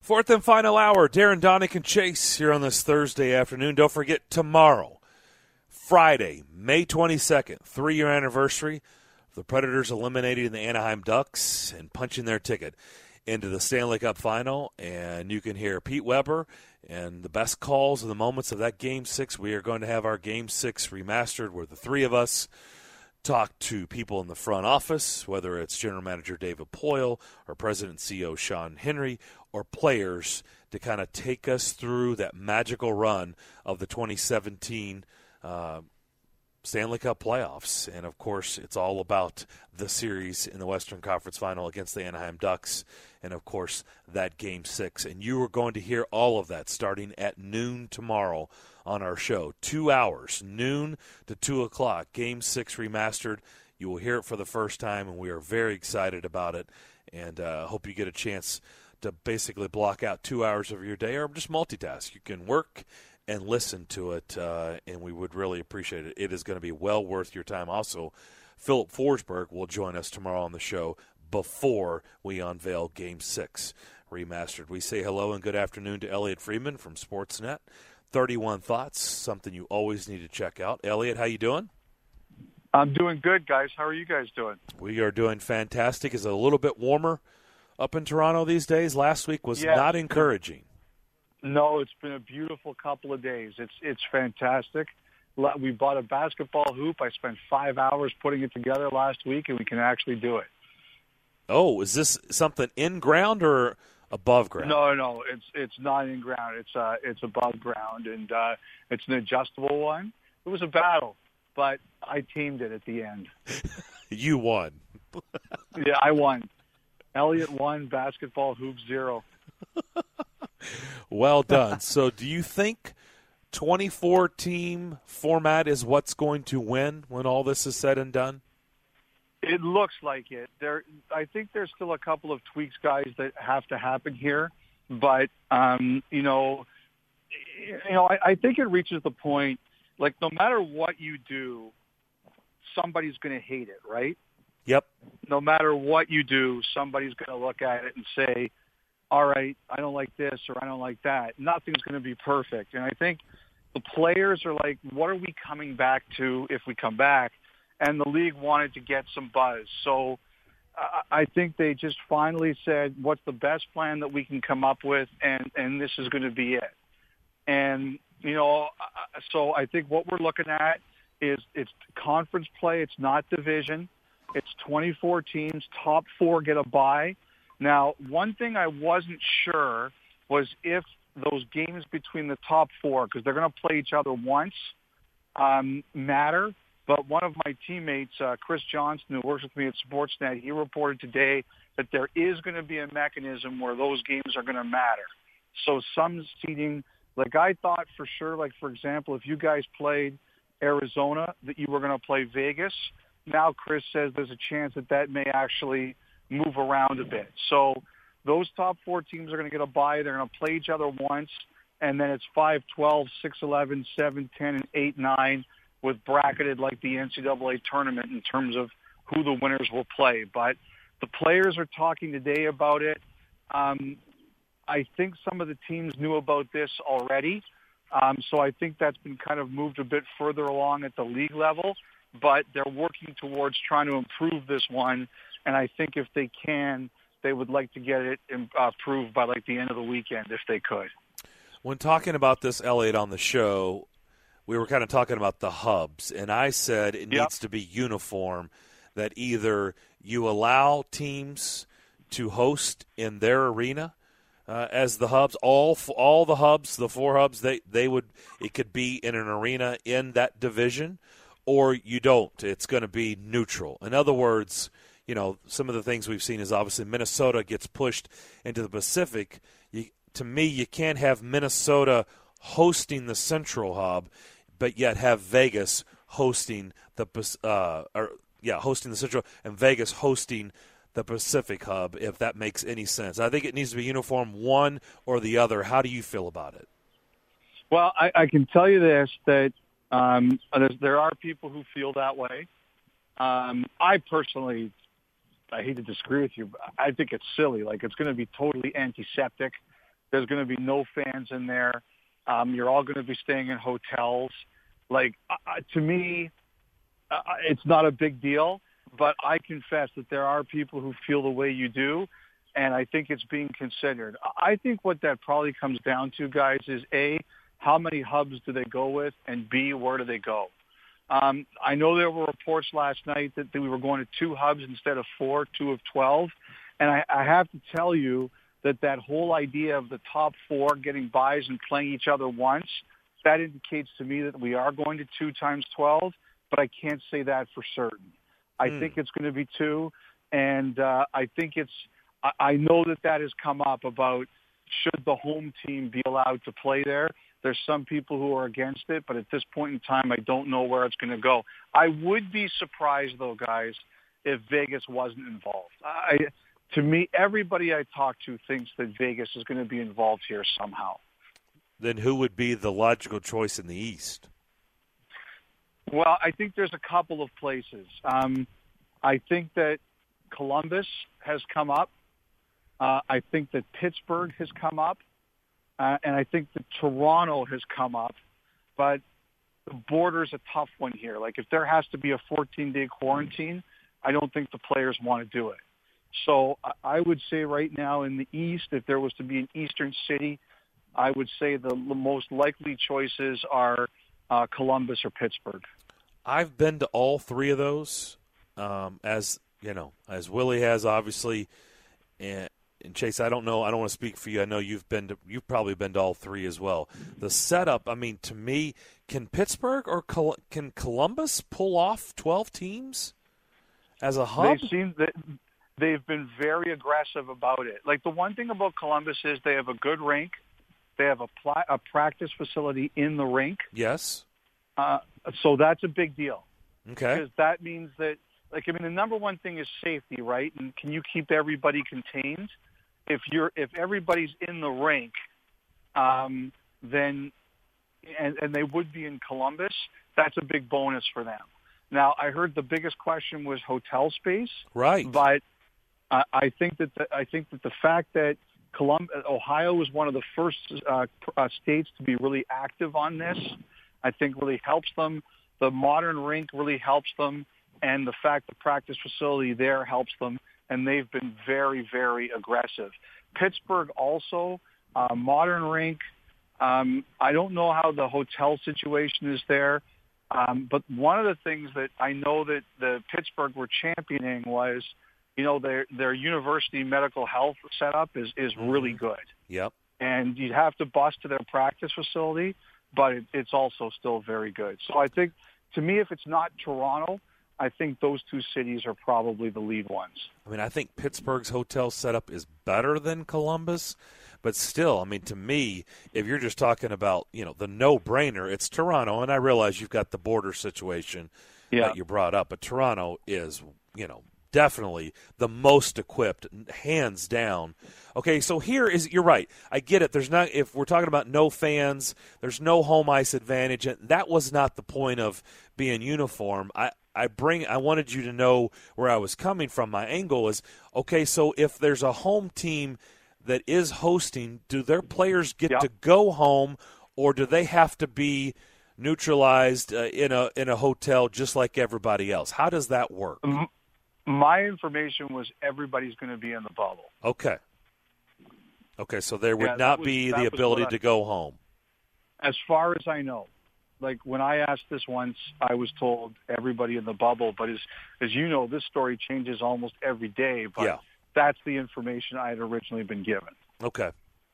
Fourth and final hour, Darren Donick and Chase here on this Thursday afternoon. Don't forget, tomorrow, Friday, May 22nd, 3-year anniversary of the Predators eliminating the Anaheim Ducks and punching their ticket into the Stanley Cup Final. And you can hear Pete Weber and the best calls and the moments of that Game 6. We are going to have our Game 6 remastered where the three of us talk to people in the front office, whether it's General Manager David Poile or President and CEO Sean Henry or players, to kind of take us through that magical run of the 2017 Stanley Cup playoffs. And, of course, it's all about the series in the Western Conference Final against the Anaheim Ducks and, of course, that Game 6. And you are going to hear all of that starting at noon tomorrow on our show. 2 hours, noon to 2 o'clock, Game 6 remastered. You will hear it for the first time, and we are very excited about it. And hope you get a chance to basically block out 2 hours of your day or just multitask. You can work and listen to it, and we would really appreciate it. It is going to be well worth your time. Also, Philip Forsberg will join us tomorrow on the show before we unveil Game 6 remastered. We say hello and good afternoon to Elliot Friedman from Sportsnet. 31 Thoughts, something you always need to check out. Elliot, how you doing? I'm doing good, guys. How are you guys doing? We are doing fantastic. It's a little bit warmer up in Toronto these days. Last week was not encouraging. No, it's been a beautiful couple of days. It's fantastic. We bought a basketball hoop. I spent 5 hours putting it together last week, and we can actually do it. Oh, is this something in ground or above ground? No, it's not in ground. It's above ground, and it's an adjustable one. It was a battle, but I teamed it at the end. You won. Yeah, I won. Elliot won. Basketball hoop 0. Well done. So do you think 24-team format is what's going to win when all this is said and done? It looks like it. I think there's still a couple of tweaks, guys, that have to happen here. But, I think it reaches the point, like, no matter what you do, somebody's going to hate it, right? Yep. No matter what you do, somebody's going to look at it and say, all right, I don't like this or I don't like that. Nothing's going to be perfect. And I think the players are like, what are we coming back to if we come back? And the league wanted to get some buzz. So I think they just finally said, what's the best plan that we can come up with, and this is going to be it. And, so I think what we're looking at is it's conference play. It's not division. It's 24 teams. Top 4 get a bye. Now, one thing I wasn't sure was if those games between the top 4, because they're going to play each other once, matter. But one of my teammates, Chris Johnson, who works with me at Sportsnet, he reported today that there is going to be a mechanism where those games are going to matter. So some seeding, like I thought for sure, like, for example, if you guys played Arizona, that you were going to play Vegas. Now Chris says there's a chance that may actually move around a bit. So those top 4 teams are going to get a bye. They're going to play each other once, and then it's 5-12, 6-11, 7-10, and 8-9 with bracketed like the NCAA tournament in terms of who the winners will play. But the players are talking today about it. I think some of the teams knew about this already. So I think that's been kind of moved a bit further along at the league level. But they're working towards trying to improve this one. And I think if they can, they would like to get it approved by like the end of the weekend if they could. When talking about this, Elliot, on the show, we were kind of talking about the hubs. And I said it needs to be uniform, that either you allow teams to host in their arena as the hubs, all the hubs, the 4 hubs, it could be in an arena in that division, or you don't. It's going to be neutral. In other words, some of the things we've seen is obviously Minnesota gets pushed into the Pacific. To me, you can't have Minnesota hosting the Central Hub, but yet have Vegas hosting hosting the Central and Vegas hosting the Pacific Hub, if that makes any sense. I think it needs to be uniform, one or the other. How do you feel about it? Well, I can tell you this, that there are people who feel that way. I personally, I hate to disagree with you, but I think it's silly. Like, it's going to be totally antiseptic. There's going to be no fans in there. You're all going to be staying in hotels. Like, to me, it's not a big deal, but I confess that there are people who feel the way you do, and I think it's being considered. I think what that probably comes down to, guys, is A, how many hubs do they go with, and B, where do they go? I know there were reports last night that we were going to 2 hubs instead of 4, 2 of 12, and I have to tell you that whole idea of the top 4 getting buys and playing each other once, that indicates to me that we are going to 2 times 12, but I can't say that for certain. I think it's going to be 2, and I think I know that has come up about should the home team be allowed to play there. There's some people who are against it, but at this point in time, I don't know where it's going to go. I would be surprised, though, guys, if Vegas wasn't involved. To me, everybody I talk to thinks that Vegas is going to be involved here somehow. Then who would be the logical choice in the East? Well, I think there's a couple of places. I think that Columbus has come up. I think that Pittsburgh has come up. And I think that Toronto has come up. But the border's a tough one here. Like, if there has to be a 14-day quarantine, I don't think the players want to do it. So I would say right now in the East, if there was to be an Eastern city, I would say the most likely choices are Columbus or Pittsburgh. I've been to all 3 of those, as Willie has, obviously, and Chase. I don't know. I don't want to speak for you. I know you've probably been to all 3 as well. The setup. I mean, to me, can Pittsburgh or can Columbus pull off 12 teams as a hub? They've been very aggressive about it. Like, the one thing about Columbus is they have a good rink. They have a practice facility in the rink. Yes. So that's a big deal. Okay. Because that means that, the number one thing is safety, right? And can you keep everybody contained? If everybody's in the rink, then and they would be in Columbus, that's a big bonus for them. Now, I heard the biggest question was hotel space. Right. But I think that the fact that Ohio was one of the first states to be really active on this, I think really helps them. The modern rink really helps them, and the fact the practice facility there helps them, and they've been very, very aggressive. Pittsburgh also, modern rink. I don't know how the hotel situation is there, but one of the things that I know that the Pittsburgh were championing was, their university medical health setup is really good. Yep. And you'd have to bus to their practice facility, but it's also still very good. So I think, to me, if it's not Toronto, I think those 2 cities are probably the lead ones. I mean, I think Pittsburgh's hotel setup is better than Columbus, but still, I mean, to me, if you're just talking about, the no-brainer, it's Toronto, and I realize you've got the border situation that you brought up, but Toronto is, definitely the most equipped, hands down. Okay, so you're right. I get it. If we're talking about no fans, there's no home ice advantage, and that was not the point of being uniform. I wanted you to know where I was coming from. My angle is, okay, so if there's a home team that is hosting, do their players get to go home, or do they have to be neutralized in a hotel just like everybody else? How does that work? My information was everybody's going to be in the bubble. Okay, so there would not be the ability to go home. As far as I know. Like, when I asked this once, I was told everybody in the bubble. But as you know, this story changes almost every day. But that's the information I had originally been given. Okay.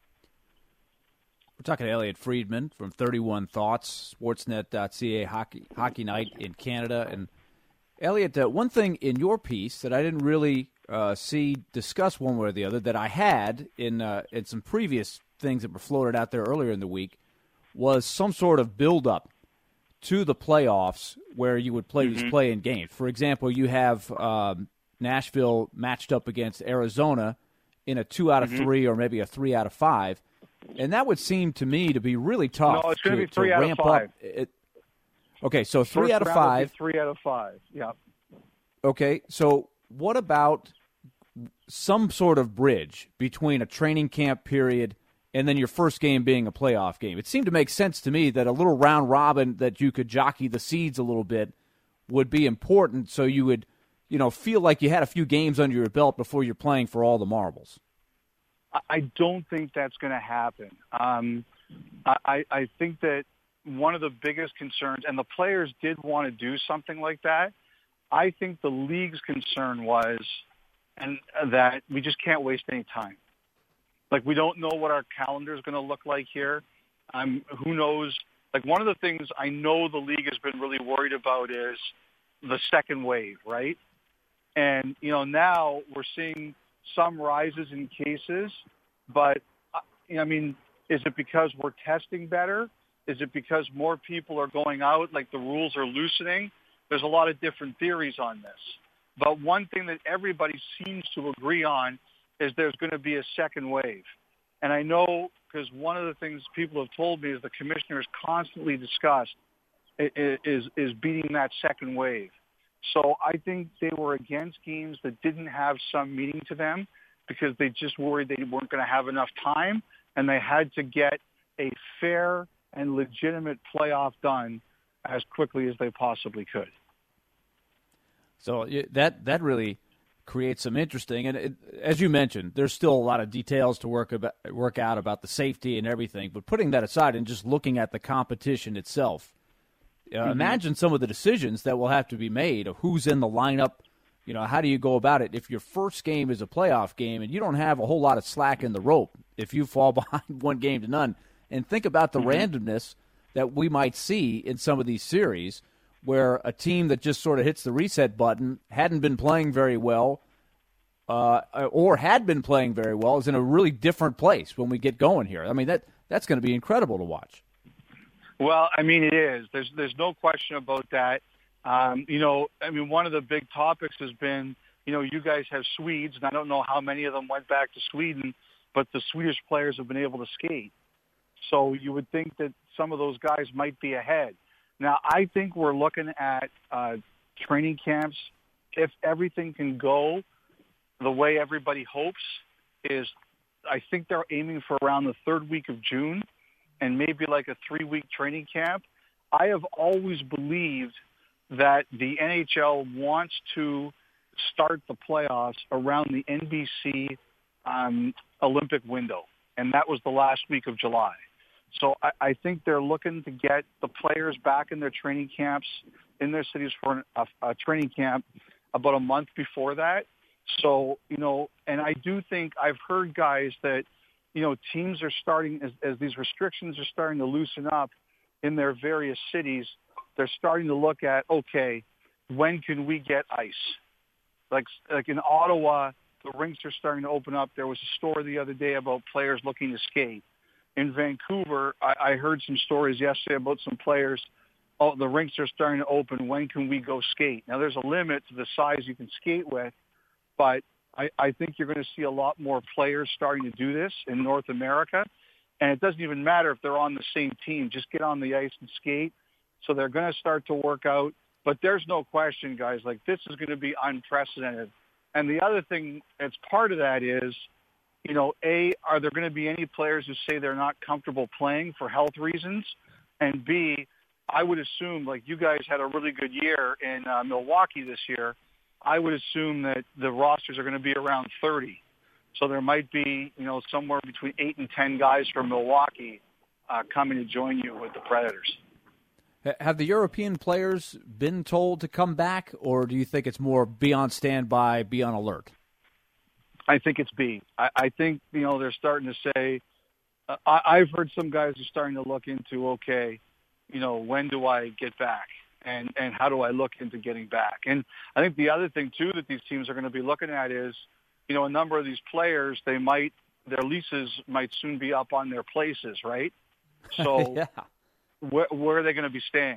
We're talking to Elliot Friedman from 31 Thoughts, Sportsnet.ca, Hockey Night in Canada. And, Elliot, one thing in your piece that I didn't really see discussed one way or the other that I had in some previous things that were floated out there earlier in the week was some sort of build-up to the playoffs where you would play these play-in games. For example, you have Nashville matched up against Arizona in a 2 out of 3 or maybe a 3 out of 5, and that would seem to me to be really tough. No, it's going to be 3 out of 5. Okay, so 3 out of 5. 3 out of 5. Yeah. Okay, so what about some sort of bridge between a training camp period and then your first game being a playoff game. It seemed to make sense to me that a little round robin that you could jockey the seeds a little bit would be important, so you would, feel like you had a few games under your belt before you're playing for all the marbles. I don't think that's going to happen. I think that one of the biggest concerns, and the players did want to do something like that, I think the league's concern was and that we just can't waste any time. Like, we don't know what our calendar is going to look like here. Who knows? Like, one of the things I know the league has been really worried about is the second wave, right? And, now we're seeing some rises in cases, but, is it because we're testing better? Is it because more people are going out, like the rules are loosening? There's a lot of different theories on this. But one thing that everybody seems to agree on is there's going to be a second wave. And I know, because one of the things people have told me is the commissioners constantly discussed is beating that second wave. So I think they were against games that didn't have some meaning to them because they just worried they weren't going to have enough time, and they had to get a fair and legitimate playoff done as quickly as they possibly could. So that really creates some interesting, and as you mentioned, there's still a lot of details to work out about the safety and everything. But putting that aside and just looking at the competition itself, imagine some of the decisions that will have to be made of who's in the lineup. How do you go about it if your first game is a playoff game and you don't have a whole lot of slack in the rope if you fall behind 1-0? And think about the randomness that we might see in some of these series, where a team that just sort of hits the reset button, hadn't been playing very well, or had been playing very well, is in a really different place when we get going here. I mean, that's going to be incredible to watch. Well, it is. There's no question about that. One of the big topics has been, you guys have Swedes, and I don't know how many of them went back to Sweden, but the Swedish players have been able to skate. So you would think that some of those guys might be ahead. Now, I think we're looking at training camps. If everything can go the way everybody hopes, I think they're aiming for around the third week of June and maybe like a 3-week training camp. I have always believed that the NHL wants to start the playoffs around the NBC Olympic window, and that was the last week of July. So I think they're looking to get the players back in their training camps in their cities for a training camp about a month before that. So, and I do think I've heard guys that, teams are starting, as these restrictions are starting to loosen up in their various cities, they're starting to look at, okay, when can we get ice? Like in Ottawa, the rinks are starting to open up. There was a story the other day about players looking to skate. In Vancouver, I heard some stories yesterday about some players. Oh, the rinks are starting to open. When can we go skate? Now, there's a limit to the size you can skate with, but I think you're going to see a lot more players starting to do this in North America. And it doesn't even matter if they're on the same team. Just get on the ice and skate. So they're going to start to work out. But there's no question, guys, like this is going to be unprecedented. And the other thing that's part of that is, A, are there going to be any players who say they're not comfortable playing for health reasons? And B, I would assume, like you guys had a really good year in Milwaukee this year, I would assume that the rosters are going to be around 30. So there might be, somewhere between 8 and 10 guys from Milwaukee coming to join you with the Predators. Have the European players been told to come back, or do you think it's more be on standby, be on alert? I think it's B. I think, they're starting to say, I've heard some guys are starting to look into, okay, when do I get back? And how do I look into getting back? And I think the other thing, too, that these teams are going to be looking at is, a number of these players, their leases might soon be up on their places, right? So yeah. Where are they going to be staying?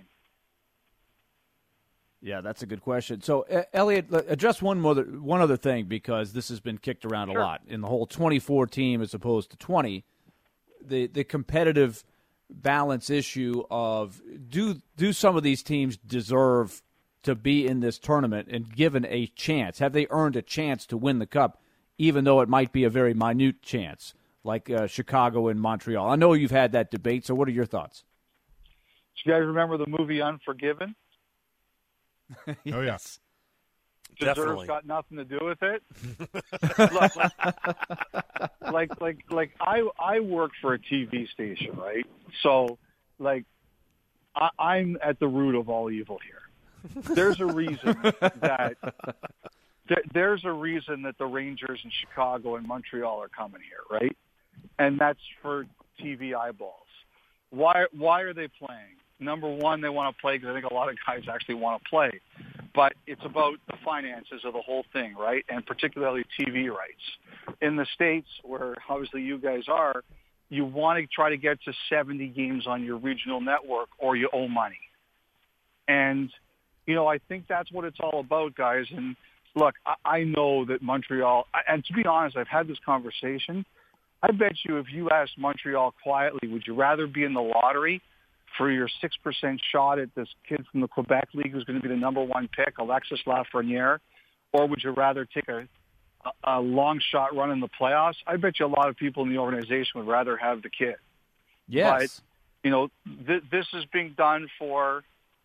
Yeah, that's a good question. So, Elliot, address one other thing, because this has been kicked around a lot. In the whole 24 team as opposed to 20, the competitive balance issue of do some of these teams deserve to be in this tournament and given a chance? Have they earned a chance to win the Cup, even though it might be a very minute chance? like Chicago and Montreal? I know you've had that debate, so what are your thoughts? Do you guys remember the movie Unforgiven? Oh, yes. Definitely. Deserves got nothing to do with it. Look, I work for a TV station, right? So, I'm at the root of all evil here. There's a reason that the Rangers in Chicago and Montreal are coming here, right? And that's for TV eyeballs. Why are they playing? Number one, they want to play because I think a lot of guys actually want to play. But it's about the finances of the whole thing, right? And particularly TV rights. In the States, where obviously you guys are, you want to try to get to 70 games on your regional network or you owe money. And, I think that's what it's all about, guys. And look, I know that Montreal, and to be honest, I've had this conversation. I bet you if you asked Montreal quietly, would you rather be in the lottery for your 6% shot at this kid from the Quebec League who's going to be the number one pick, Alexis Lafreniere, or would you rather take a long shot run in the playoffs? I bet you a lot of people in the organization would rather have the kid. Yes. But, this is being done for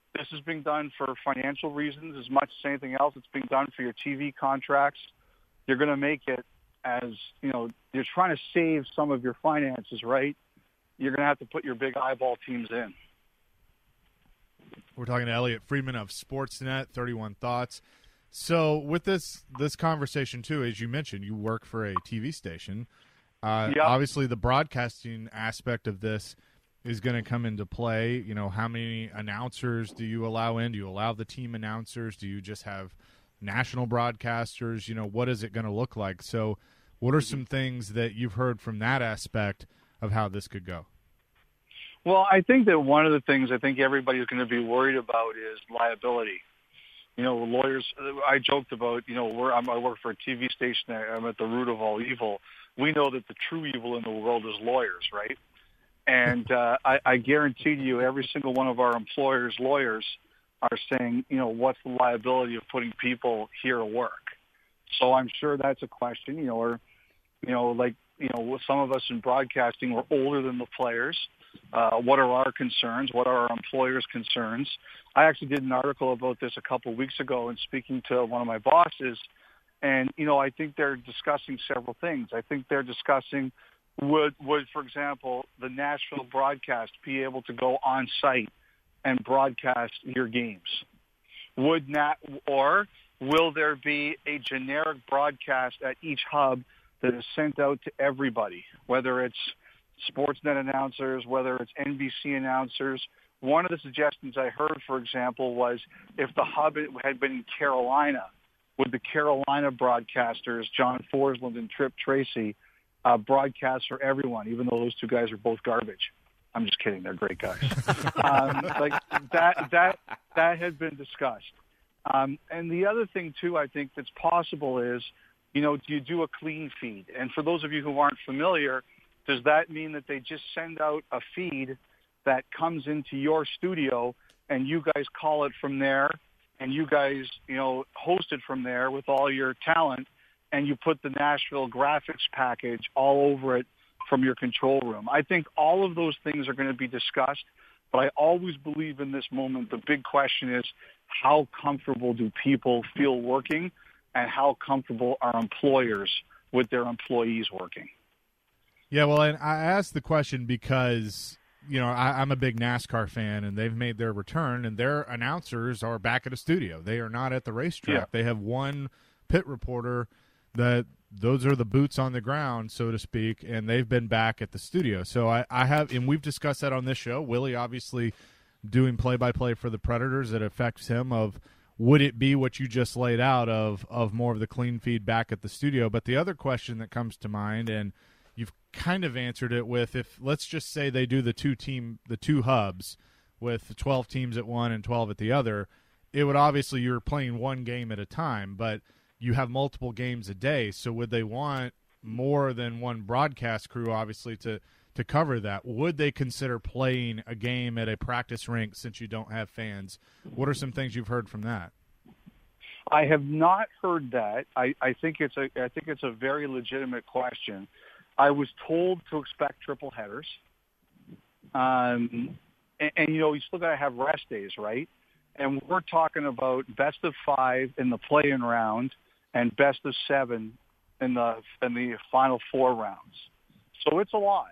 financial reasons as much as anything else. It's being done for your TV contracts. You're going to make it as, you're trying to save some of your finances, right? You're going to have to put your big eyeball teams in. We're talking to Elliot Friedman of Sportsnet, 31 Thoughts. So with this conversation, too, as you mentioned, you work for a TV station. Yep. Obviously, the broadcasting aspect of this is going to come into play. How many announcers do you allow in? Do you allow the team announcers? Do you just have national broadcasters? What is it going to look like? So what are some things that you've heard from that aspect of how this could go? Well, I think that one of the things I think everybody's going to be worried about is liability. Lawyers, I joked about, I work for a TV station. I'm at the root of all evil. We know that the true evil in the world is lawyers, right? And I guarantee to you every single one of our employers' lawyers are saying, what's the liability of putting people here to work? So I'm sure that's a question, some of us in broadcasting, we're older than the players. What are our concerns? What are our employers' concerns? I actually did an article about this a couple of weeks ago and speaking to one of my bosses, and, I think they're discussing several things. I think they're discussing would, for example, the Nashville broadcast be able to go on site and broadcast your games? Or will there be a generic broadcast at each hub that is sent out to everybody, whether it's Sportsnet announcers, whether it's NBC announcers? One of the suggestions I heard, for example, was if the hub had been in Carolina, would the Carolina broadcasters, John Forsland and Trip Tracy, broadcast for everyone, even though those two guys are both garbage? I'm just kidding. They're great guys. That had been discussed. And the other thing, too, I think that's possible is, do you do a clean feed? And for those of you who aren't familiar, does that mean that they just send out a feed that comes into your studio and you guys call it from there and you guys, host it from there with all your talent and you put the Nashville graphics package all over it from your control room? I think all of those things are going to be discussed, but I always believe in this moment the big question is how comfortable do people feel working and how comfortable are employers with their employees working? Yeah, well, and I asked the question because, I'm a big NASCAR fan, and they've made their return, and their announcers are back at a studio. They are not at the racetrack. Yeah. They have one pit reporter that those are the boots on the ground, so to speak, and they've been back at the studio. So I have, and we've discussed that on this show. Willie obviously doing play-by-play for the Predators. It affects him of would it be what you just laid out of more of the clean feed back at the studio? But the other question that comes to mind, and you've kind of answered it with, if let's just say they do the two hubs with 12 teams at one and 12 at the other, it would obviously you're playing one game at a time, but you have multiple games a day. So would they want more than one broadcast crew, obviously, to cover that? Would they consider playing a game at a practice rink since you don't have fans? What are some things you've heard from that? I have not heard that. I think it's a very legitimate question. I was told to expect triple headers. And you still got to have rest days, right? And we're talking about best of 5 in the play-in round and best of 7 in the final 4 rounds. So it's a lot.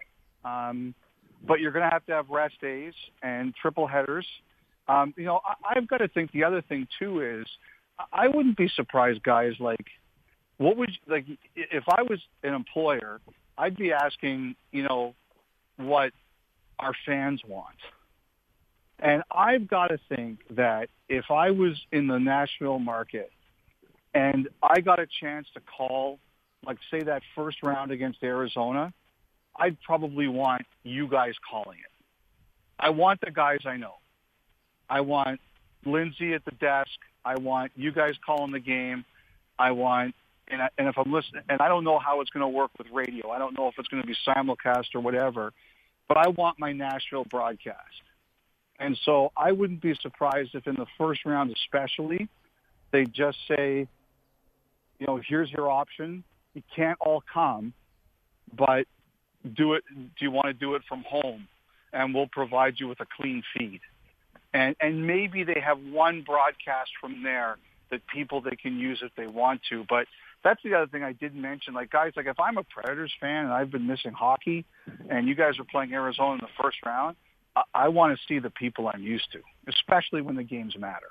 But you're going to have rest days and triple headers. I've got to think the other thing too is I wouldn't be surprised, guys. Like, what would if I was an employer, I'd be asking, what our fans want. And I've got to think that if I was in the Nashville market and I got a chance to call, like, say, that first round against Arizona, I'd probably want you guys calling it. I want the guys I know. I want Lindsay at the desk. I want you guys calling the game. I want, and if I'm listening, and I don't know how it's going to work with radio. I don't know if it's going to be simulcast or whatever, but I want my Nashville broadcast. And so I wouldn't be surprised if in the first round especially, they just say, here's your option. You can't all come, but do it. Do you want to do it from home? And we'll provide you with a clean feed. And maybe they have one broadcast from there that they can use if they want to. But that's the other thing I didn't mention. Like, guys, if I'm a Predators fan and I've been missing hockey and you guys are playing Arizona in the first round, I want to see the people I'm used to, especially when the games matter.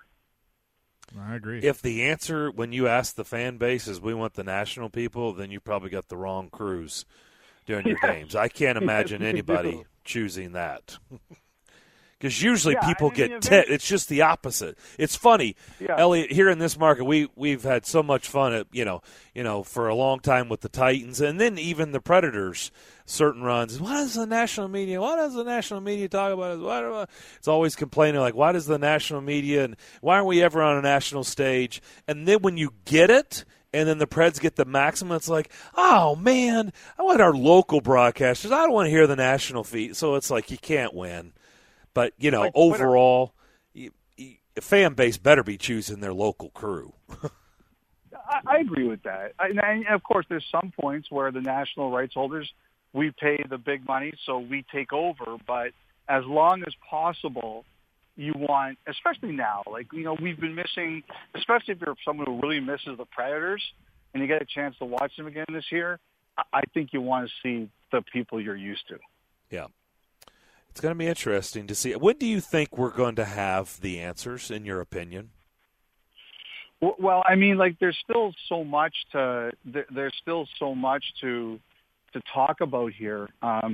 I agree. If the answer when you ask the fan base is we want the national people, then you probably got the wrong crews during your games. I can't imagine anybody choosing that. Because usually people get it's just the opposite. It's funny, Elliot. Here in this market, we've had so much fun at for a long time with the Titans, and then even the Predators. Certain runs. What does the national media talk about? It's always complaining like, why does the national media and why aren't we ever on a national stage? And then when you get it, and then the Preds get the maximum, it's like, oh man, I want our local broadcasters. I don't want to hear the national feed. So it's like you can't win. But, overall, fan base better be choosing their local crew. I agree with that. And, of course, there's some points where the national rights holders, we pay the big money, so we take over. But as long as possible, you want, especially now, we've been missing, especially if you're someone who really misses the Predators and you get a chance to watch them again this year, I think you want to see the people you're used to. Yeah. It's going to be interesting to see. When do you think we're going to have the answers, in your opinion? Well, I mean, there's still so much to talk about here. I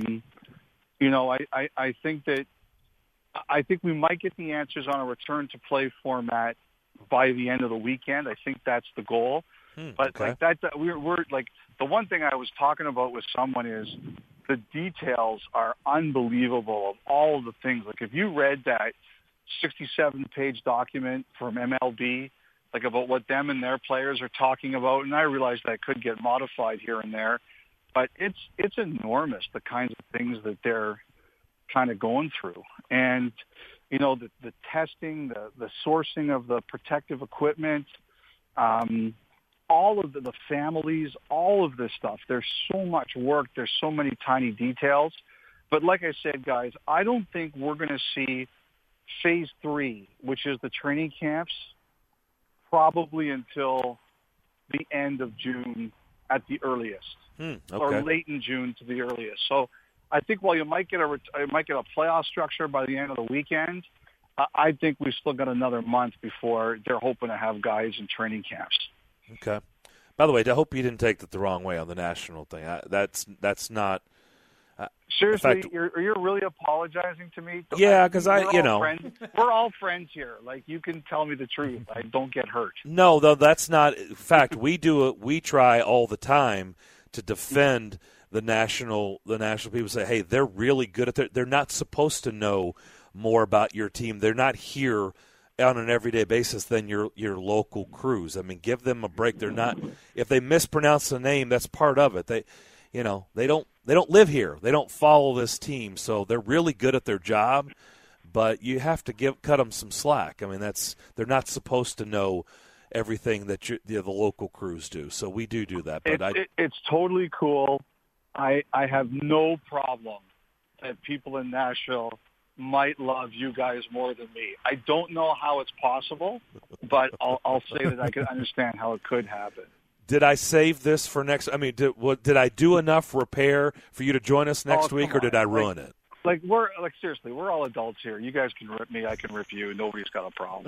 think we might get the answers on a return to play format by the end of the weekend. I think that's the goal. But okay. we're the one thing I was talking about with someone is the details are unbelievable of all of the things. Like, if you read that 67-page document from MLB, about what them and their players are talking about, and I realize that could get modified here and there, but it's enormous, the kinds of things that they're kind of going through. And, the testing, the sourcing of the protective equipment, all of the families, all of this stuff. There's so much work. There's so many tiny details. But like I said, guys, I don't think we're going to see phase 3, which is the training camps, probably until the end of June at the earliest, or late in June to the earliest. So I think while you might get a playoff structure by the end of the weekend, I think we've still got another month before they're hoping to have guys in training camps. Okay. By the way, I hope you didn't take that the wrong way on the national thing. That's not. Seriously, you're really apologizing to me? Yeah, because we're all friends here. You can tell me the truth. I don't get hurt. No, though that's not. In fact, we do it. We try all the time to defend the national people. Say, hey, they're really good at they're not supposed to know more about your team. They're not here on an everyday basis than your local crews. I mean, give them a break. They're not. If they mispronounce the name, that's part of it. They don't live here. They don't follow this team, so they're really good at their job. But you have to cut them some slack. I mean, they're not supposed to know everything that the local crews do. So we do that. But it's totally cool. I have no problem that people in Nashville might love you guys more than me. I don't know how it's possible, but I'll say that I can understand how it could happen. Did I save this for next? I mean, did I do enough repair for you to join us next week, or did I ruin it? Seriously, we're all adults here. You guys can rip me, I can rip you. Nobody's got a problem.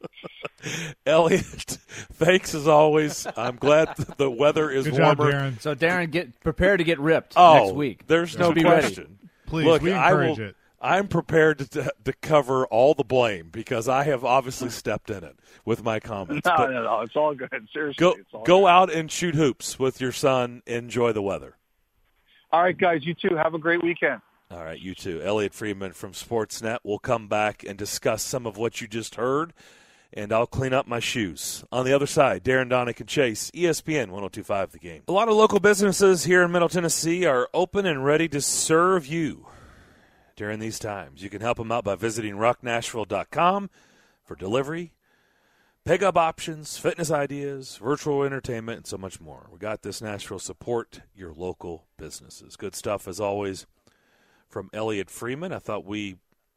Elliot, thanks as always. I'm glad the weather is Good warmer. job, Darren. So, Darren, get prepared to get ripped next week. There's no be question. ready. Please, Look, we encourage it. I'm prepared to cover all the blame because I have obviously stepped in it with my comments. No, it's all good. Seriously, it's all go good. out and shoot hoops with your son. Enjoy the weather. All right, guys, you too. Have a great weekend. All right, you too. Elliot Friedman from Sportsnet. We'll come back and discuss some of what you just heard, and I'll clean up my shoes. On the other side, Darren Donick and Chase, ESPN 102.5 The Game. A lot of local businesses here in Middle Tennessee are open and ready to serve you during these times. You can help them out by visiting rocknashville.com for delivery, pickup options, fitness ideas, virtual entertainment, and so much more. We got this, Nashville. Support your local businesses. Good stuff, as always, from Elliot Freeman. I thought we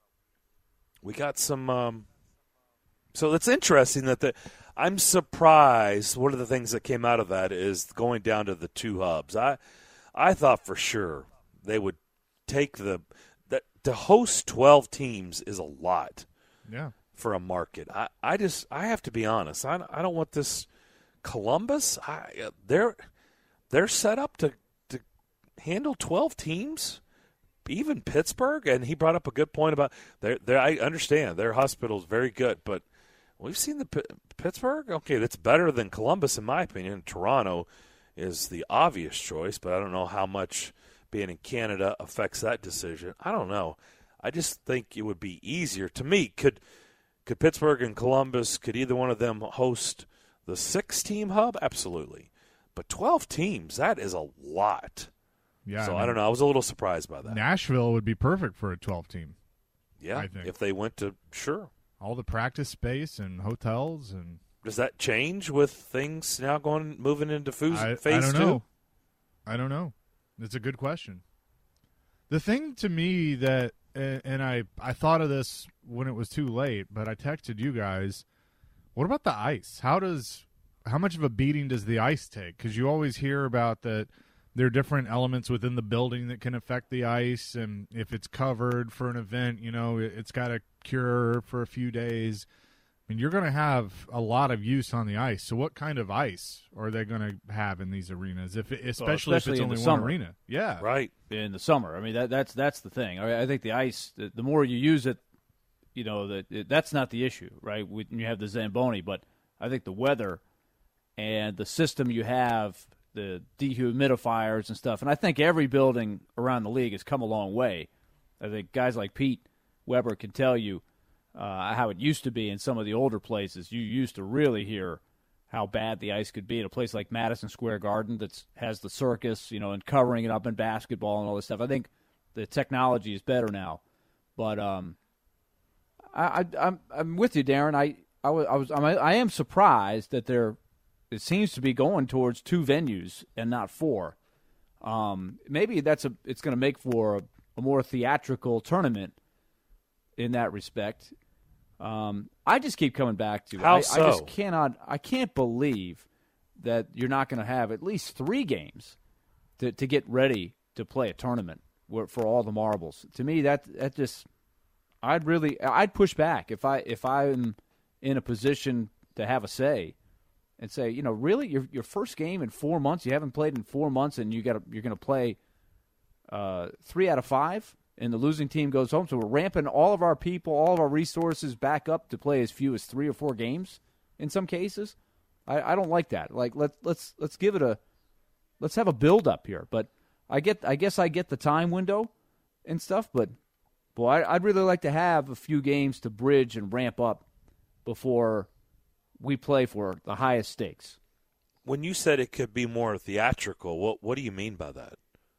got some so it's interesting that I'm surprised. One of the things that came out of that is going down to the two hubs. I thought for sure they would take to host 12 teams is a lot. Yeah. For a market. I have to be honest. I don't want this Columbus. They're set up to handle 12 teams. Even Pittsburgh, and he brought up a good point about I understand their hospital is very good, but we've seen the Pittsburgh. Okay, that's better than Columbus in my opinion. Toronto is the obvious choice, but I don't know how much being in Canada affects that decision. I don't know. I just think it would be easier to me. Could Pittsburgh and Columbus, could either one of them host the 6-team hub? Absolutely, but 12 teams, that is a lot. Yeah, so I don't know. I was a little surprised by that. Nashville would be perfect for a 12-team. Yeah, I think. If they went to all the practice space and hotels and. Does that change with things now moving into phase I don't 2? know. I don't know. That's a good question. The thing to me that, and I thought of this when it was too late, but I texted you guys. What about the ice? How much of a beating does the ice take? Because you always hear about that. There are different elements within the building that can affect the ice, and if it's covered for an event, it's got to cure for a few days. I mean, you're going to have a lot of use on the ice. So what kind of ice are they going to have in these arenas, especially if it's only one arena? Yeah. Right. In the summer. I mean, that's the thing. I think the ice, the more you use it, that's not the issue, right? When you have the Zamboni, but I think the weather and the system you have, the dehumidifiers and stuff. And I think every building around the league has come a long way. I think guys like Pete Weber can tell you how it used to be in some of the older places. You used to really hear how bad the ice could be at a place like Madison Square Garden that has the circus, and covering it up in basketball and all this stuff. I think the technology is better now. But I'm with you, Darren. I am surprised that it seems to be going towards 2 venues and not 4. Maybe it's going to make for a more theatrical tournament in that respect. I just keep coming back to how so? I can't believe that you're not going to have at least 3 games to get ready to play a tournament for all the marbles. To me, that just I'd push back if I'm in a position to have a say. And say, really, your first game in 4 months, you haven't played in 4 months, and you're going to play 3 out of 5, and the losing team goes home. So we're ramping all of our people, all of our resources back up to play as few as 3 or 4 games in some cases. I don't like that. Like let's give it let's have a build up here. But I guess I get the time window and stuff. But boy, I'd really like to have a few games to bridge and ramp up before we play for the highest stakes. When you said it could be more theatrical, what do you mean by that?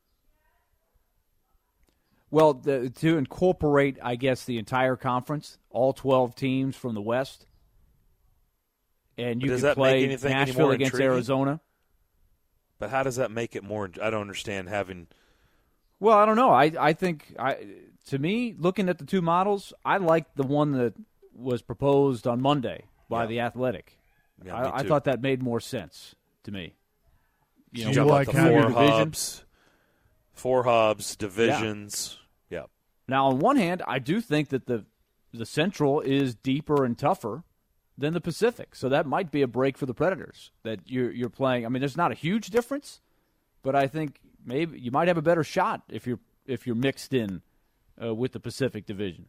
Well, to incorporate, I guess, the entire conference, all 12 teams from the West, and you could play Nashville against Arizona. But how does that make it more? I don't understand having. Well, I don't know. I think to me, looking at the two models, I like the one that was proposed on Monday by The Athletic. Yeah, I thought that made more sense to me. You know, like the four hubs, divisions. Yeah. Now, on one hand, I do think that the Central is deeper and tougher than the Pacific, so that might be a break for the Predators. That you're playing. I mean, there's not a huge difference, but I think maybe you might have a better shot if you're mixed in with the Pacific Division.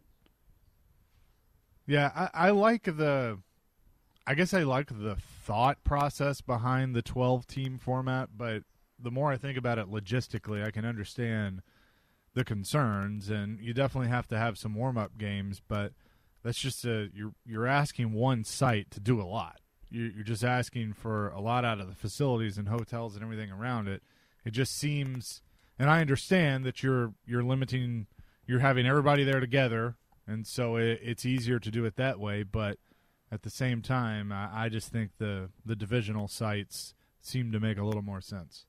Yeah, I like the thought process behind the 12-team format, but the more I think about it logistically, I can understand the concerns, and you definitely have to have some warm-up games, but that's just you're asking one site to do a lot. You're just asking for a lot out of the facilities and hotels and everything around it. It just seems, and I understand that you're having everybody there together, and so it's easier to do it that way, but at the same time, I just think the divisional sites seem to make a little more sense.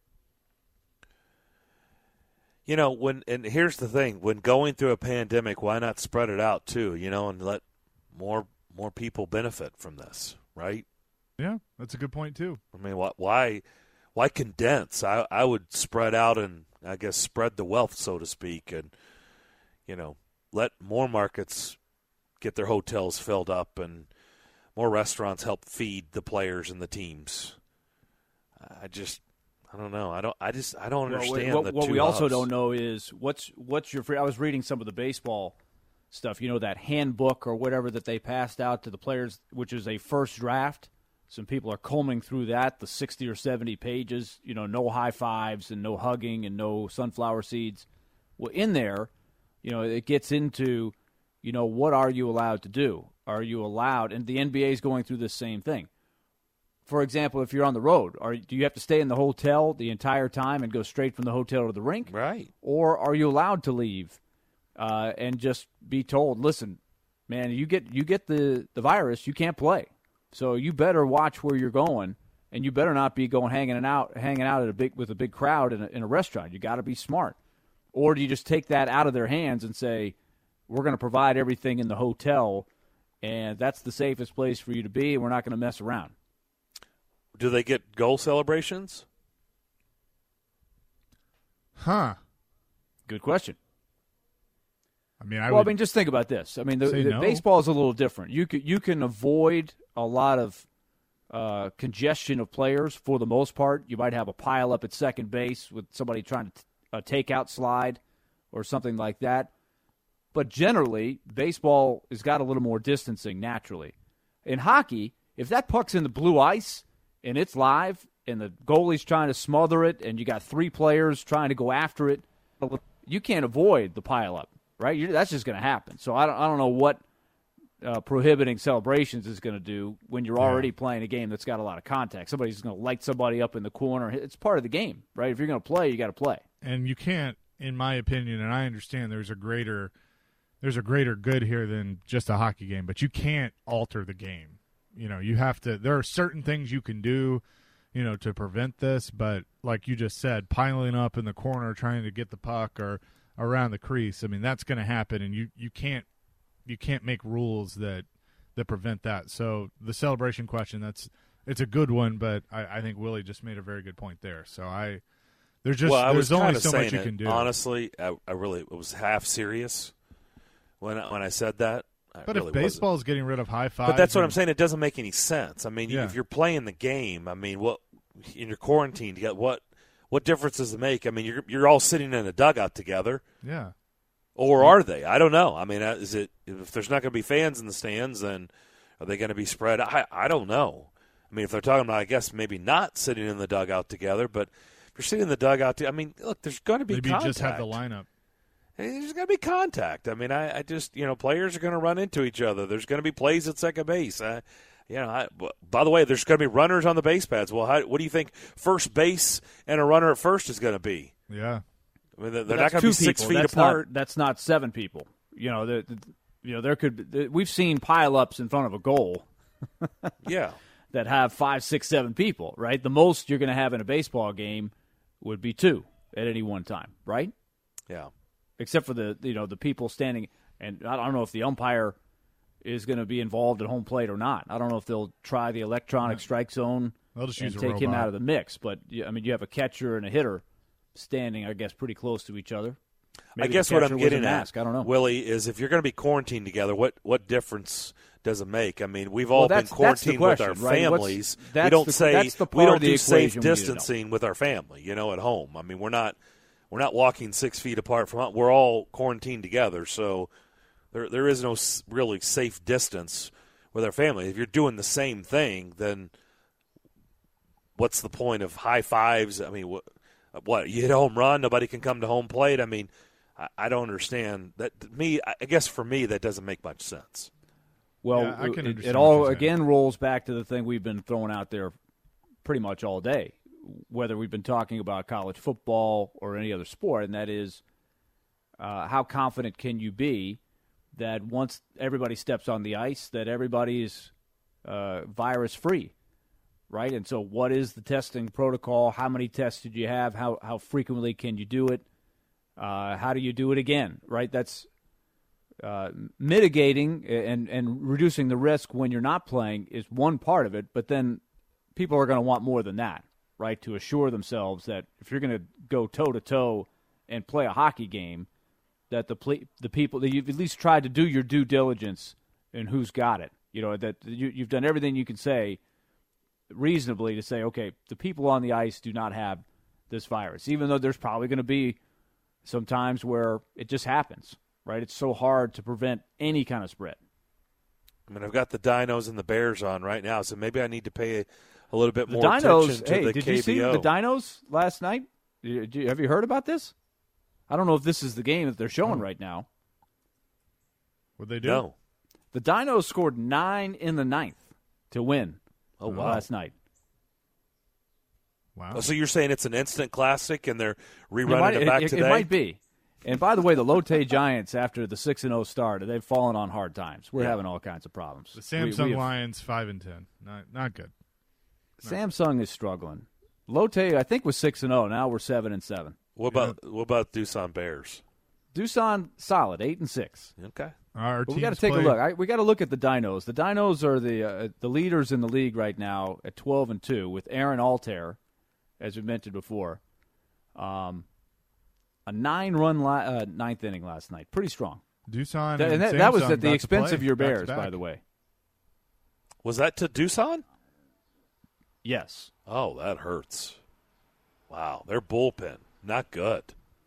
You know, and here's the thing: when going through a pandemic, why not spread it out too? You know, and let more people benefit from this, right? Yeah, that's a good point too. I mean, why condense? I would spread out and I guess spread the wealth, so to speak, and you know, let more markets get their hotels filled up and more restaurants help feed the players and the teams. I don't know. I don't understand the two what we also hubs. don't know is what's your free. I was reading some of the baseball stuff. You know, that handbook or whatever that they passed out to the players, which is a first draft. Some people are combing through that, the 60 or 70 pages. You know, no high fives and no hugging and no sunflower seeds. Well, in there, you know, it gets into, you know, what are you allowed to do? Are you allowed? And the NBA is going through the same thing. For example, if you're on the road, do you have to stay in the hotel the entire time and go straight from the hotel to the rink? Right. Or are you allowed to leave and just be told, listen, man, you get the virus, you can't play. So you better watch where you're going, and you better not be going hanging out with a big crowd in a restaurant. You got to be smart. Or do you just take that out of their hands and say, we're going to provide everything in the hotel, and that's the safest place for you to be, and we're not going to mess around? Do they get goal celebrations? Huh. Good question. I mean, I mean, just think about this. I mean, the no. baseball is a little different. You can avoid a lot of congestion of players for the most part. You might have a pile up at second base with somebody trying to take out slide or something like that. But generally, baseball has got a little more distancing naturally. In hockey, if that puck's in the blue ice and it's live and the goalie's trying to smother it and you got three players trying to go after it, you can't avoid the pileup, right? That's just going to happen. So I don't know what prohibiting celebrations is going to do when you're already playing a game that's got a lot of contact. Somebody's going to light somebody up in the corner. It's part of the game, right? If you're going to play, you got to play. And you can't, in my opinion, and I understand there's a greater good here than just a hockey game, but you can't alter the game. You know, you have to – there are certain things you can do, you know, to prevent this, but like you just said, piling up in the corner trying to get the puck or around the crease, I mean, that's going to happen, and you can't make rules that prevent that. So the celebration question, it's a good one, but I think Willie just made a very good point there. So there's only so much you can do. Honestly, I really was half serious when I said that. But if baseball is getting rid of high fives, but that's what I'm saying. It doesn't make any sense. I mean, if you're playing the game, I mean, what in your quarantine, what difference does it make? I mean, you're all sitting in a dugout together. Yeah. Or are they? I don't know. I mean, is it if there's not going to be fans in the stands, then are they going to be spread? I don't know. I mean, if they're talking about, I guess maybe not sitting in the dugout together, but if you're sitting in the dugout, I mean, look, there's going to be maybe contact. Just have the lineup. There's going to be contact. I mean, I just, you know, players are going to run into each other. There's going to be plays at second base. By the way, there's going to be runners on the base pads. Well, what do you think first base and a runner at first is going to be? Yeah. I mean, they're not going to be 6 feet apart. That's not 7 people. You know, there could. We've seen pileups in front of a goal. Yeah. that have 5, 6, 7 people, right? The most you're going to have in a baseball game would be 2 at any one time, right? Yeah. Except for the people standing, and I don't know if the umpire is going to be involved at home plate or not. I don't know if they'll try the electronic strike zone They'll just and use a take him robot. out of the mix. But I mean, you have a catcher and a hitter standing, I guess, pretty close to each other. Maybe I guess the what catcher I'm wears a getting mask. at, I don't know. Willie, is if you're going to be quarantined together, what difference does it make? I mean, we've all been that's the quarantined with our question, right? families. That's We don't the- say that's the we part don't of the do safe equation we need to know. distancing with our family, at home. I mean, we're not walking 6 feet apart from. We're all quarantined together, so there is no really safe distance with our family. If you're doing the same thing, then what's the point of high fives? I mean, what you hit a home run, nobody can come to home plate. I mean, I don't understand that. I guess for me, that doesn't make much sense. Well, Yeah, I can it understand all what you're saying. again rolls back to the thing we've been throwing out there pretty much all day, whether we've been talking about college football or any other sport, and that is how confident can you be that once everybody steps on the ice that everybody's virus-free, right? And so what is the testing protocol? How many tests did you have? How frequently can you do it? How do you do it again, right? That's mitigating and reducing the risk when you're not playing is one part of it, but then people are going to want more than that, right, to assure themselves that if you're going to go toe-to-toe and play a hockey game, that the people that you've at least tried to do your due diligence in who's got it. That you've done everything you can say reasonably to say, okay, the people on the ice do not have this virus, even though there's probably going to be some times where it just happens, right? It's so hard to prevent any kind of spread. I mean, I've got the Dinos and the Bears on right now, so maybe I need to pay a little bit The more Dinos, attention to hey, the did KBO. you see the Dinos last night? Have you heard about this? I don't know if this is the game that they're showing right now. What'd they do? No. The Dinos scored 9 in the 9th to win last night. Wow. So you're saying it's an instant classic and they're rerunning it back today? It might be. And by the way, the Lotte Giants, after the 6-0 start, they've fallen on hard times. We're having all kinds of problems. The Samsung Lions 5-10. Not good. Samsung is struggling. Lotte, I think, was 6-0. Now we're 7-7. What about Doosan Bears? Doosan solid, 8-6. Okay. Our But we teams got to take a play- look. We got to look at the Dinos. The Dinos are the leaders in the league right now at 12-2 with Aaron Altair, as we mentioned before. A 9-run ninth inning last night, pretty strong. Doosan And and that was Samsung at the got to expense play of your Bears, back-to-back. by the way. Was that to Doosan? Yes. Oh, that hurts. Wow, their bullpen not good.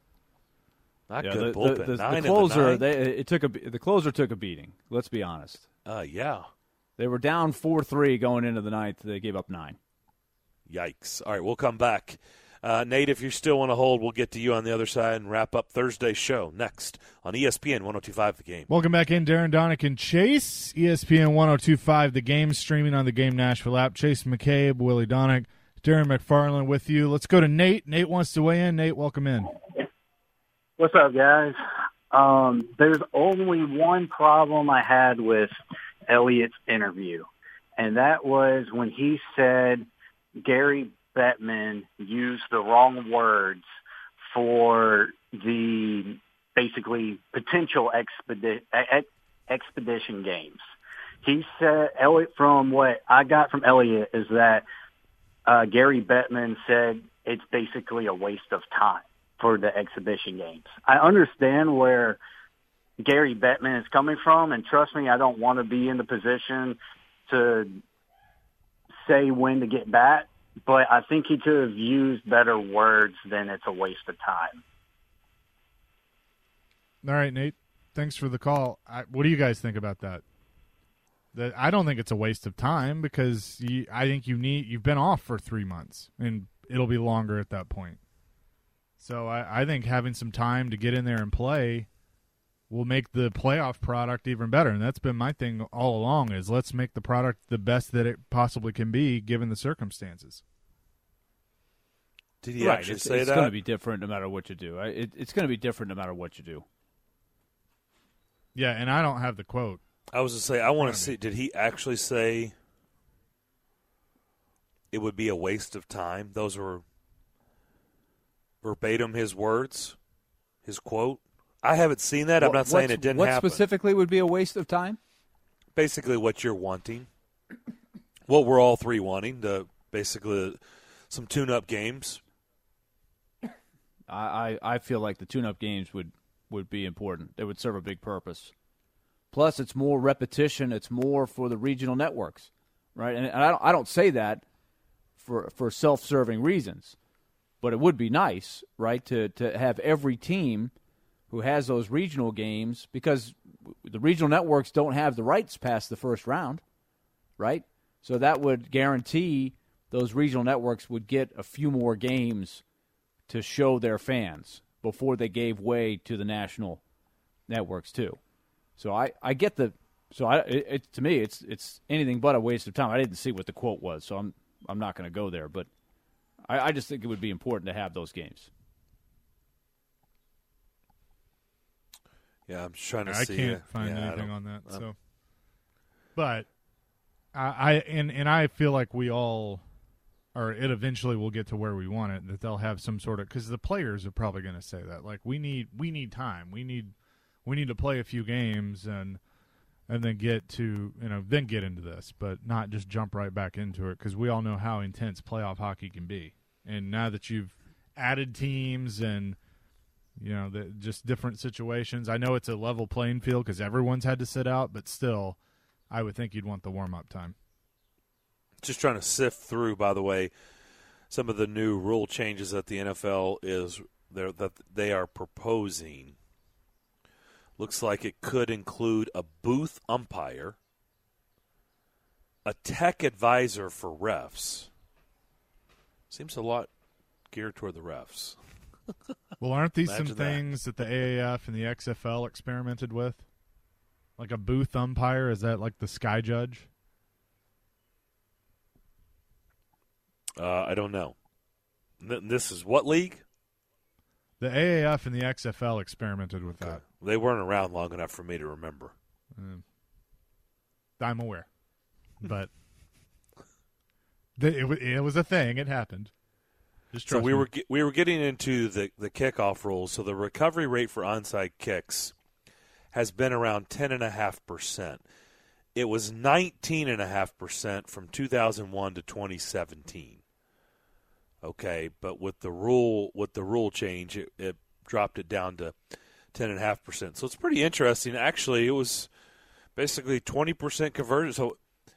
Not good bullpen. The 9 closer, in the the closer took a beating. Let's be honest. ninth? Yeah. They were down 4-3 going into the ninth. They gave up 9. Yikes. All right, we'll come back. Nate, if you still want to hold, we'll get to you on the other side and wrap up Thursday's show next on ESPN 102.5 The Game. Welcome back in, Darren Donick and Chase. ESPN 102.5 The Game, streaming on the Game Nashville app. Chase McCabe, Willie Donick, Darren McFarland with you. Let's go to Nate. Nate wants to weigh in. Nate, welcome in. What's up, guys? There's only one problem I had with Elliott's interview, and that was when he said Gary Bettman used the wrong words for the basically potential expedition games. He said, from what I got from Elliott is that Gary Bettman said it's basically a waste of time for the exhibition games. I understand where Gary Bettman is coming from, and trust me, I don't want to be in the position to say when to get back, but I think he could have used better words than it's a waste of time. All right, Nate. Thanks for the call. What do you guys think about that? I don't think it's a waste of time because I think you've been off for 3 months, and it'll be longer at that point. So I think having some time to get in there and play will make the playoff product even better. And that's been my thing all along is let's make the product the best that it possibly can be given the circumstances. Did he actually say that? It's going to be different no matter what you do. It's going to be different no matter what you do. Yeah, and I don't have the quote. I was to say, I want to see, did he actually say it would be a waste of time. Those were verbatim his words, his quote. I haven't seen that. I'm not saying it didn't happen. What specifically would be a waste of time? Basically what you're wanting. What we're all three wanting, basically some tune-up games. I feel like the tune-up games would be important. They would serve a big purpose. Plus, it's more repetition. It's more for the regional networks, right? And I don't say that for self-serving reasons, but it would be nice, right, to have every team who has those regional games, because the regional networks don't have the rights past the first round, right? So that would guarantee those regional networks would get a few more games to show their fans before they gave way to the national networks too. So I get to me it's anything but a waste of time. I didn't see what the quote was, so I'm not going to go there, but I just think it would be important to have those games. Yeah, I'm just trying to see. I can't find anything on that. So, but I feel like we all, or it eventually will get to where we want it. That they'll have some sort of, because the players are probably going to say that, like, we need time. We need to play a few games and then get to then get into this, but not just jump right back into it, because we all know how intense playoff hockey can be. And now that you've added teams and just different situations. I know it's a level playing field because everyone's had to sit out, but still, I would think you'd want the warm-up time. Just trying to sift through, by the way, some of the new rule changes that the NFL that they are proposing. Looks like it could include a booth umpire, a tech advisor for refs. Seems a lot geared toward the refs. Well, aren't these Imagine some things that the AAF and the XFL experimented with? Like a booth umpire? Is that like the sky judge? I don't know. This is what league? The AAF and the XFL experimented with that. They weren't around long enough for me to remember. I'm aware. But it was a thing. It happened. So we were getting into the kickoff rules. So the recovery rate for onside kicks has been around 10.5%. It was 19.5% from 2001 to 2017. Okay, but with the rule change, it dropped it down to 10.5%. So it's pretty interesting. Actually, it was basically 20% conversion. So,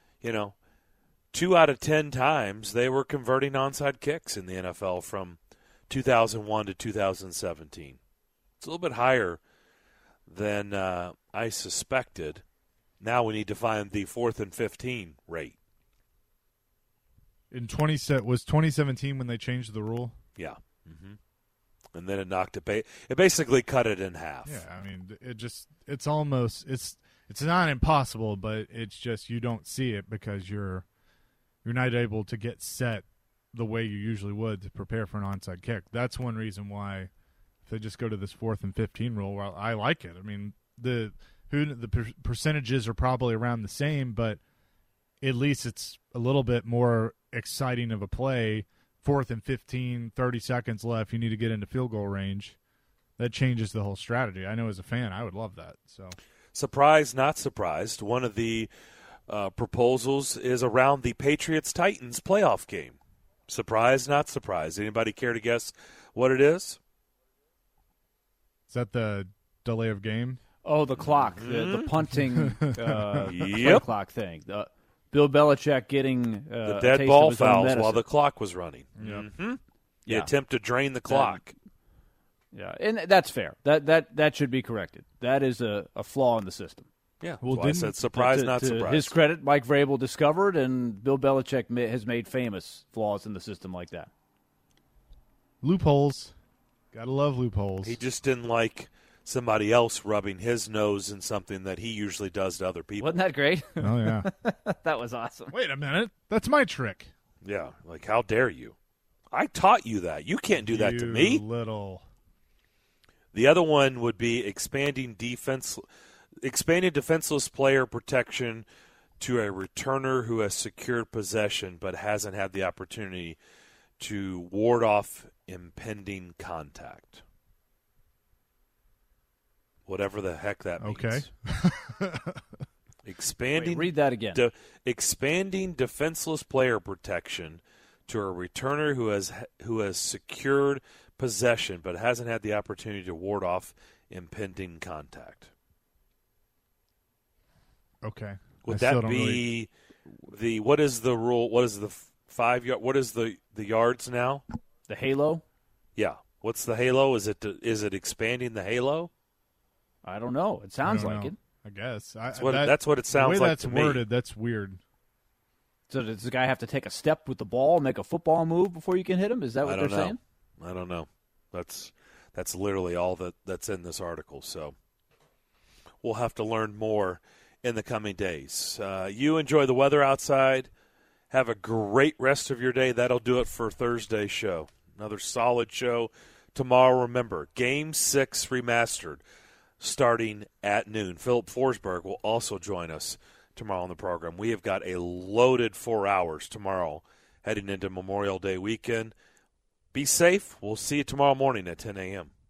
2 out of 10 times they were converting onside kicks in the NFL from 2001 to 2017. It's a little bit higher than I suspected. Now we need to find the 4th and 15 rate. Was 2017 when they changed the rule? Yeah. Mm-hmm. And then it knocked it. It basically cut it in half. Yeah, I mean, it's almost it's not impossible, but it's just you don't see it because you're not able to get set the way you usually would to prepare for an onside kick. That's one reason why if they just go to this 4th and 15 rule, well, I like it. I mean, the percentages are probably around the same, but at least it's a little bit more exciting of a play. 4th and 15, 30 seconds left, you need to get into field goal range. That changes the whole strategy. I know as a fan, I would love that. So, surprised, not surprised. One of the proposals is around the Patriots-Titans playoff game. Surprised, not surprised. Anybody care to guess what it is? Is that the delay of game? Oh, the clock, the punting Yep. clock thing. Bill Belichick getting the a dead taste ball of his own fouls medicine. while the clock was running. Yep. Mm-hmm. Yeah. Attempt to drain the clock. Yeah, and that's fair. That should be corrected. That is a flaw in the system. Yeah, Well, well, I said surprised, not to surprised. his credit, Mike Vrabel discovered, and Bill Belichick has made famous flaws in the system like that. Loopholes. Gotta love loopholes. He just didn't like somebody else rubbing his nose in something that he usually does to other people. Wasn't that great? Oh, yeah. That was awesome. Wait a minute. That's my trick. Yeah, like how dare you? I taught you that. You can't do that to me. Little. The other one would be expanding defenseless player protection to a returner who has secured possession but hasn't had the opportunity to ward off impending contact. Whatever the heck that means. Okay. Expanding. Wait, read that again. Expanding defenseless player protection to a returner who has secured possession but hasn't had the opportunity to ward off impending contact. Okay. Would that be the what is the rule? What is the 5 yard? What is the yards now? The halo? Yeah. What's the halo? Is it expanding the halo? I don't know. It sounds like it. I guess. That's what it sounds the way like that's to worded, me. that's weird. So does the guy have to take a step with the ball, make a football move before you can hit him? Is that what they're saying? I don't know. That's literally all that's in this article. So we'll have to learn more in the coming days. You enjoy the weather outside. Have a great rest of your day. That'll do it for Thursday's show. Another solid show tomorrow. Remember, Game 6 Remastered starting at noon. Philip Forsberg will also join us tomorrow on the program. We have got a loaded 4 hours tomorrow heading into Memorial Day weekend. Be safe. We'll see you tomorrow morning at 10 a.m.